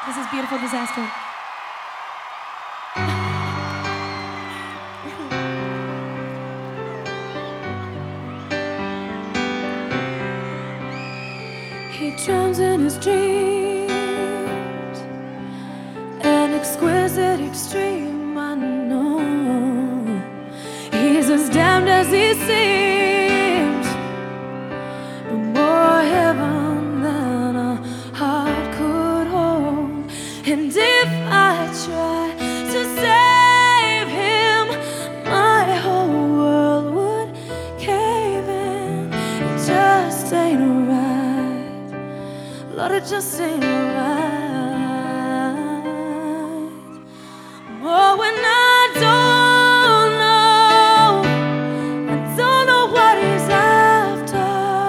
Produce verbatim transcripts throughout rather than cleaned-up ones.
This is Beautiful Disaster. He drowns in his dreams, an exquisite extreme, I know. He's as damned as he seems, but more heaven than a heart could hold. And if I try to save him, my whole world would cave in. It just ain't right, Lord, it just ain't right. Oh, when I don't know, I don't know what he's after,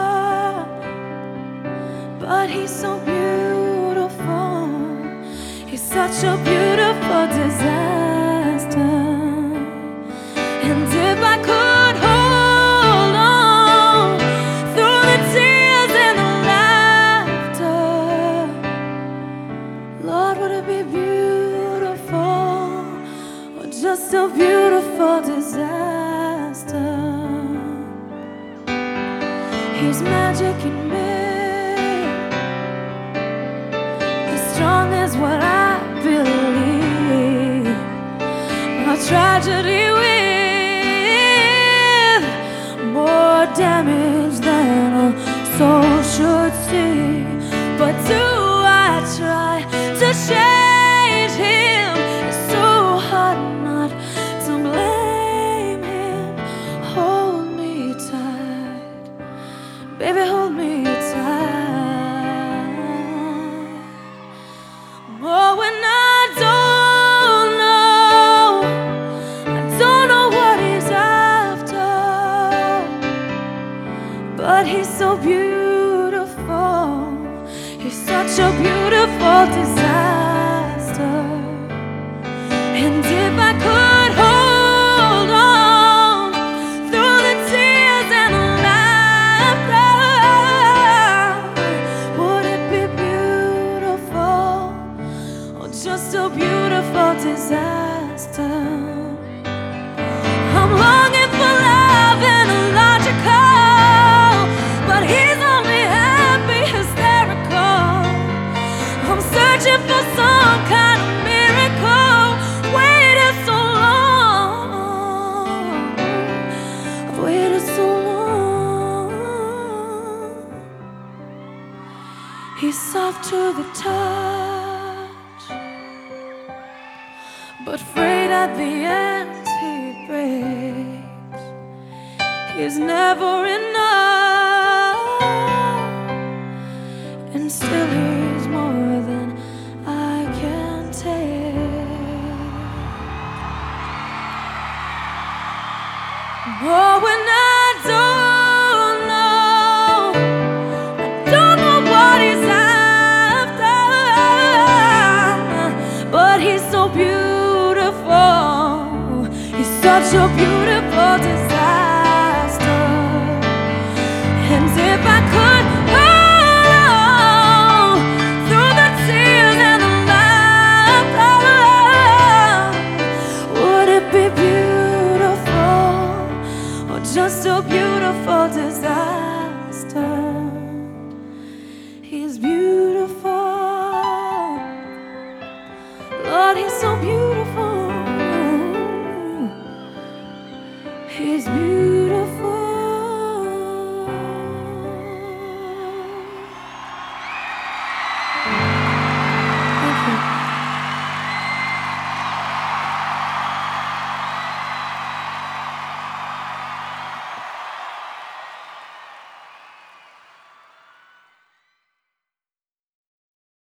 but he's so beautiful. He's such a beautiful disaster. And if I could hold on through the tears and the laughter, Lord, would it be beautiful, or just a beautiful disaster? He's magic in me, as strong as what I believe, a tragedy with more damage than a soul should see. But do I try to change him? It's so hard not to blame him. Hold me tight, baby, hold me tight. Oh, when I don't know, I don't know what he's after, but he's so beautiful. He's such a beautiful disaster. And if I could hold on through the tears and the laughter, would it be beautiful, or just a beautiful disaster? I'm longing for love and a logical, but he's only happy hysterical. I'm searching for some kind of miracle. Waited so long, I've waited so long. He's soft to the touch, but afraid at the end he breaks. He's never enough, and still he's more than I can take. Oh, when I don't know, I don't know what he's after, but he's so beautiful. He's such a beautiful disaster. And if I could hold on through the tears and the laughter, would it be beautiful, or just a beautiful disaster? He's beautiful, Lord, he's so beautiful. He's beautiful.